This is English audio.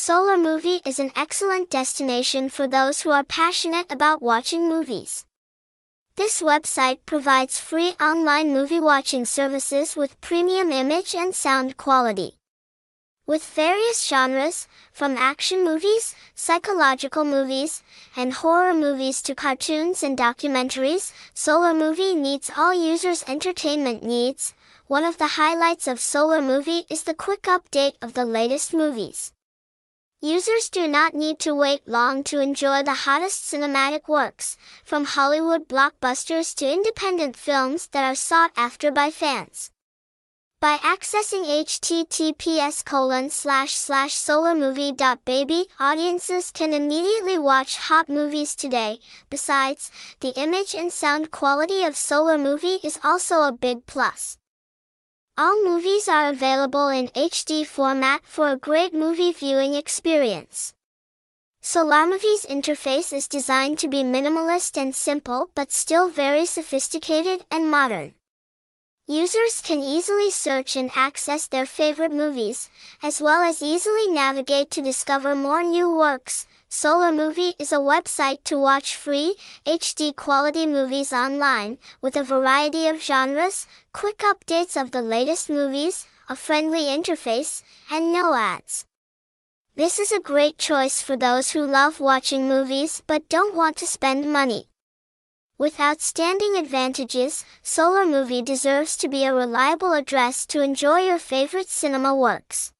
Solar Movie is an excellent destination for those who are passionate about watching movies. This website provides free online movie watching services with premium image and sound quality. With various genres, from action movies, psychological movies, and horror movies to cartoons and documentaries, Solar Movie meets all users' entertainment needs. One of the highlights of Solar Movie is the quick update of the latest movies. Users do not need to wait long to enjoy the hottest cinematic works, from Hollywood blockbusters to independent films that are sought after by fans. By accessing https://solarmovie.baby, audiences can immediately watch hot movies today. Besides, the image and sound quality of Solar Movie is also a big plus. All movies are available in HD format for a great movie viewing experience. Solar Movie's interface is designed to be minimalist and simple but still very sophisticated and modern. Users can easily search and access their favorite movies, as well as easily navigate to discover more new works. Solar Movie is a website to watch free, HD quality movies online, with a variety of genres, quick updates of the latest movies, a friendly interface, and no ads. This is a great choice for those who love watching movies but don't want to spend money. With outstanding advantages, Solar Movie deserves to be a reliable address to enjoy your favorite cinema works.